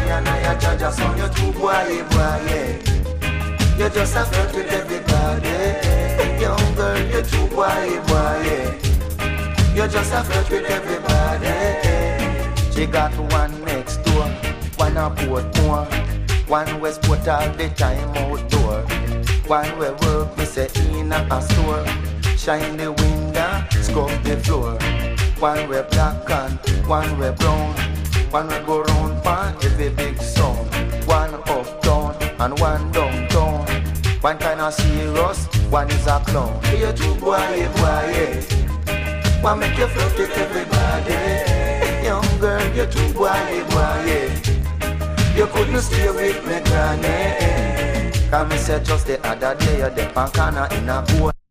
and I judge us on your two boy, yeah. You just a flirt with everybody. Young girl, you too boy, yeah. You just a flirt with everybody. She got one next door, one a Portmore, one Westport all the time outdoor, one where work me say in a store, shine the window, scrub the floor, one where black and one where brown, one where go round pan every big sound, one uptown and one downtown, one kinda serious, one is a clown. Hey, you two boy, yeah. One make you flirt with everybody. Young girl, you too boy, yeah. You couldn't stay with me, granny. Come me say just the other day, you're the corner in a boat.